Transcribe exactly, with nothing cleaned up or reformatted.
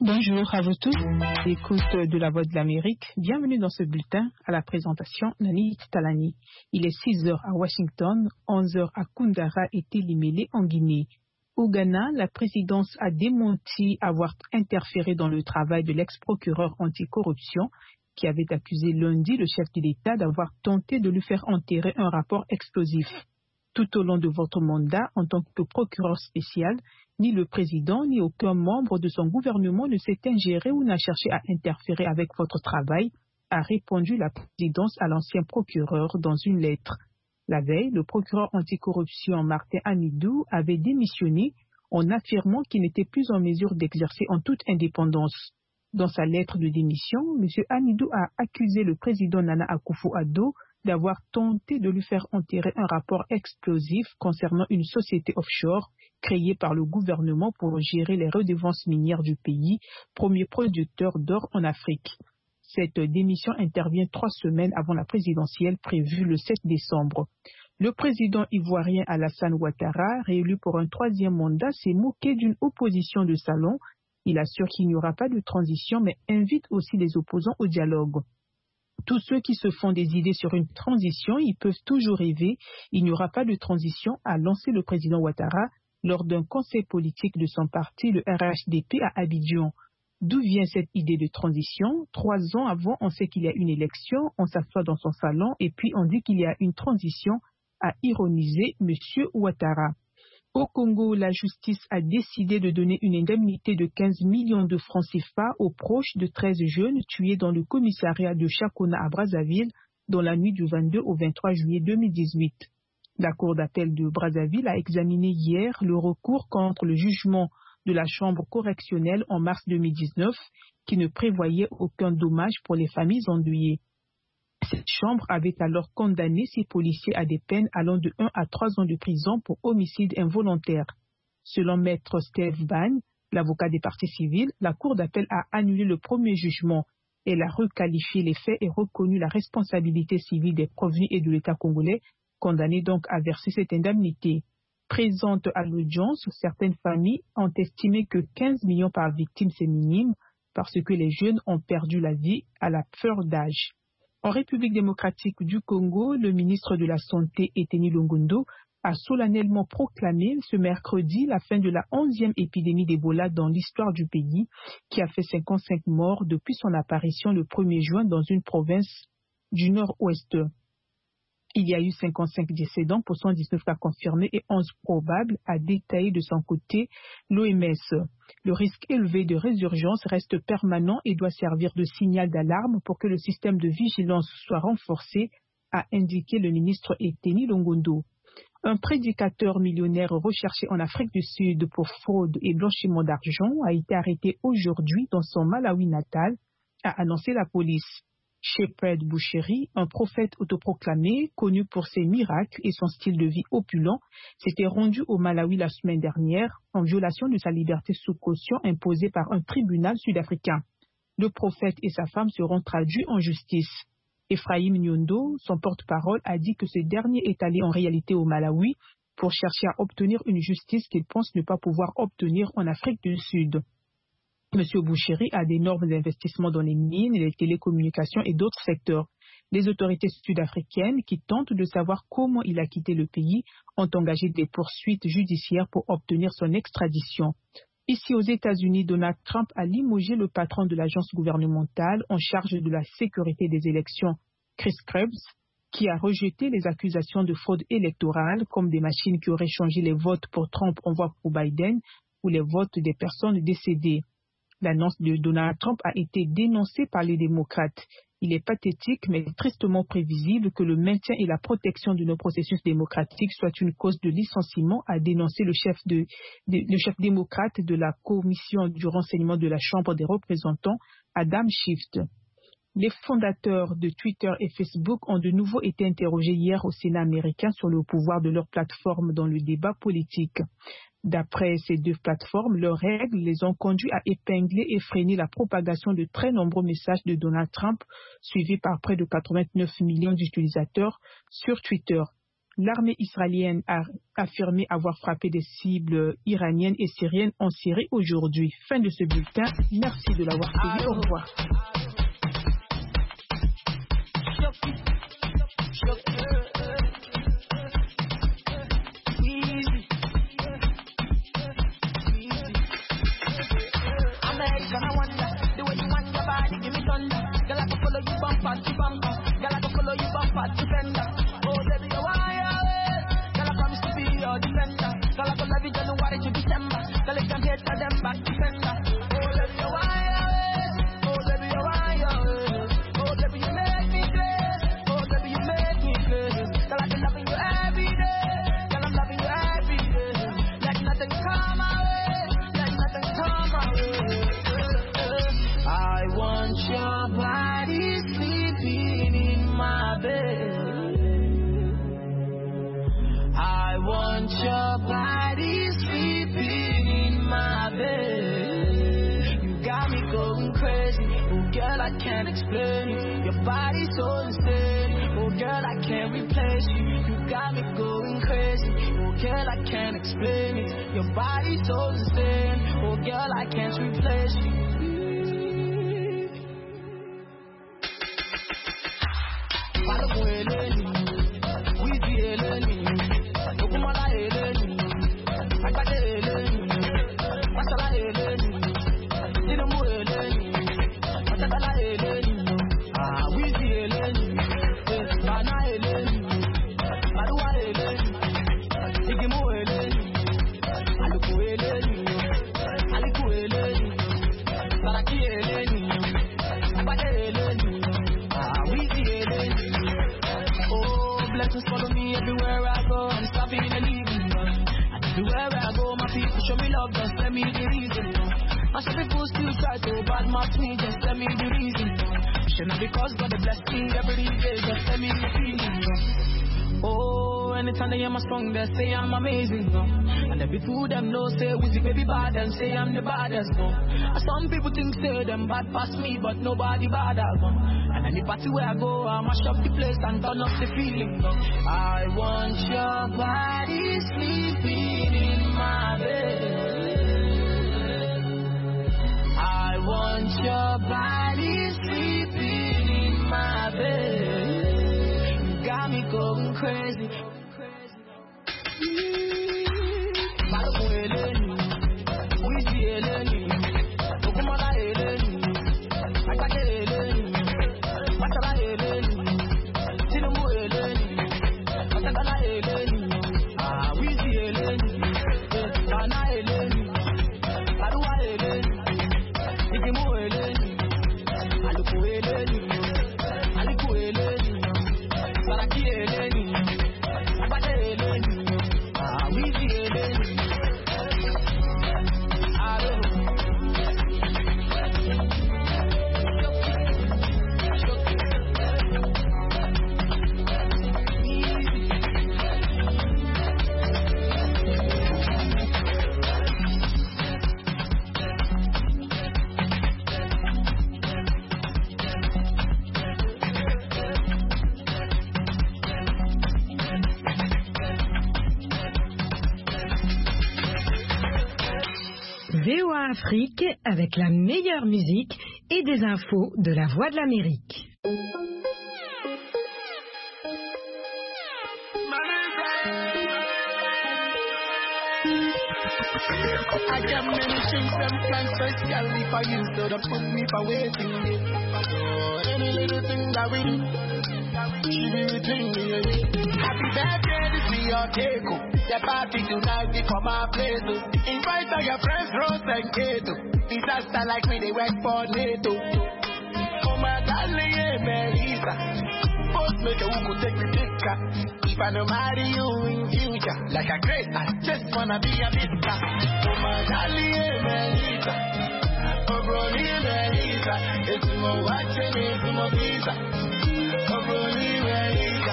Bonjour à vous tous, écoute de la Voix de l'Amérique. Bienvenue dans ce bulletin. À la présentation, Nani Talani. Il est six heures à Washington, onze heures à Koundara et Télimélé en Guinée. Au Ghana, la présidence a démenti avoir interféré dans le travail de l'ex-procureur anticorruption qui avait accusé lundi le chef de l'État d'avoir tenté de lui faire enterrer un rapport explosif. Tout au long de votre mandat en tant que procureur spécial, ni le président ni aucun membre de son gouvernement ne s'est ingéré ou n'a cherché à interférer avec votre travail, a répondu la présidence à l'ancien procureur dans une lettre. La veille, le procureur anticorruption Martin Hamidou avait démissionné en affirmant qu'il n'était plus en mesure d'exercer en toute indépendance. Dans sa lettre de démission, M. Hamidou a accusé le président Nana Akufo-Addo d'avoir tenté de lui faire enterrer un rapport explosif concernant une société offshore créée par le gouvernement pour gérer les redevances minières du pays, premier producteur d'or en Afrique. Cette démission intervient trois semaines avant la présidentielle prévue le sept décembre. Le président ivoirien Alassane Ouattara, réélu pour un troisième mandat, s'est moqué d'une opposition de salon. Il assure qu'il n'y aura pas de transition, mais invite aussi les opposants au dialogue. Tous ceux qui se font des idées sur une transition, ils peuvent toujours rêver. Il n'y aura pas de transition, a lancé le président Ouattara lors d'un conseil politique de son parti, le R H D P, à Abidjan. D'où vient cette idée de transition? Trois ans avant, on sait qu'il y a une élection, on s'assoit dans son salon et puis on dit qu'il y a une transition, a ironisé M. Ouattara. Au Congo, la justice a décidé de donner une indemnité de quinze millions de francs C F A aux proches de treize jeunes tués dans le commissariat de Chakona à Brazzaville dans la nuit du vingt-deux au vingt-trois juillet deux mille dix-huit. La Cour d'appel de Brazzaville a examiné hier le recours contre le jugement de la Chambre correctionnelle en mars deux mille dix-neuf qui ne prévoyait aucun dommage pour les familles endeuillées. Cette chambre avait alors condamné ces policiers à des peines allant de un à trois ans de prison pour homicide involontaire. Selon maître Steve Bagne, l'avocat des parties civiles, la Cour d'appel a annulé le premier jugement. Elle a requalifié les faits et reconnu la responsabilité civile des prévenus et de l'État congolais, condamnés donc à verser cette indemnité. Présente à l'audience, certaines familles ont estimé que quinze millions par victime c'est minime parce que les jeunes ont perdu la vie à la fleur d'âge. En République démocratique du Congo, le ministre de la Santé, Eteni Longondo, a solennellement proclamé ce mercredi la fin de la onzième épidémie d'Ebola dans l'histoire du pays, qui a fait cinquante-cinq morts depuis son apparition le premier juin dans une province du nord-ouest. Il y a eu cinquante-cinq décédants pour cent dix-neuf cas confirmés et onze probables, a détaillé de son côté l'O M S. Le risque élevé de résurgence reste permanent et doit servir de signal d'alarme pour que le système de vigilance soit renforcé, a indiqué le ministre Eteni Longondo. Un prédicateur millionnaire recherché en Afrique du Sud pour fraude et blanchiment d'argent a été arrêté aujourd'hui dans son Malawi natal, a annoncé la police. Shepherd Boucheri, un prophète autoproclamé, connu pour ses miracles et son style de vie opulent, s'était rendu au Malawi la semaine dernière en violation de sa liberté sous caution imposée par un tribunal sud-africain. Le prophète et sa femme seront traduits en justice. Ephraim Nyondo, son porte-parole, a dit que ce dernier est allé en réalité au Malawi pour chercher à obtenir une justice qu'il pense ne pas pouvoir obtenir en Afrique du Sud. M. Boucheri a d'énormes investissements dans les mines, les télécommunications et d'autres secteurs. Les autorités sud-africaines, qui tentent de savoir comment il a quitté le pays, ont engagé des poursuites judiciaires pour obtenir son extradition. Ici aux États-Unis, Donald Trump a limogé le patron de l'agence gouvernementale en charge de la sécurité des élections, Chris Krebs, qui a rejeté les accusations de fraude électorale comme des machines qui auraient changé les votes pour Trump en voie pour Biden ou les votes des personnes décédées. L'annonce de Donald Trump a été dénoncée par les démocrates. Il est pathétique mais tristement prévisible que le maintien et la protection de nos processus démocratiques soient une cause de licenciement, a dénoncé le chef, de, de, le chef démocrate de la commission du renseignement de la Chambre des représentants, Adam Schiff. Les fondateurs de Twitter et Facebook ont de nouveau été interrogés hier au Sénat américain sur le pouvoir de leur plateforme dans le débat politique. D'après ces deux plateformes, leurs règles les ont conduits à épingler et freiner la propagation de très nombreux messages de Donald Trump, suivis par près de quatre-vingt-neuf millions d'utilisateurs sur Twitter. L'armée israélienne a affirmé avoir frappé des cibles iraniennes et syriennes en Syrie aujourd'hui. Fin de ce bulletin. Merci de l'avoir suivi. Au revoir. They say I'm amazing, no? And every fool them know say Wizzy baby bad and say I'm the baddest, no? And some people think say them bad past me, but nobody bad as no? And any party where I go, I mash up the place and turn up the feeling, no? I want your body sleeping in my bed. I want your body sleeping in my bed. You got me going crazy. V O A Afrique avec la meilleure musique et des infos de la Voix de l'Amérique. I got many things and plans specially for you, so don't put me for waiting. So any little thing that we do, she be within me. Happy birthday, this be your cake. The party tonight be for my place. Invite all your friends, Rose and Kato. Disaster like me, they work for NATO. Oh my darling, yeah, Melissa. Both make a who could take the picture. If I don't marry you in future, like a grace, I just wanna be a mister. Oh my darling, yeah, Melissa. Oh brony, Melissa. It's more watching, it's more visa. Oh brony, Melissa.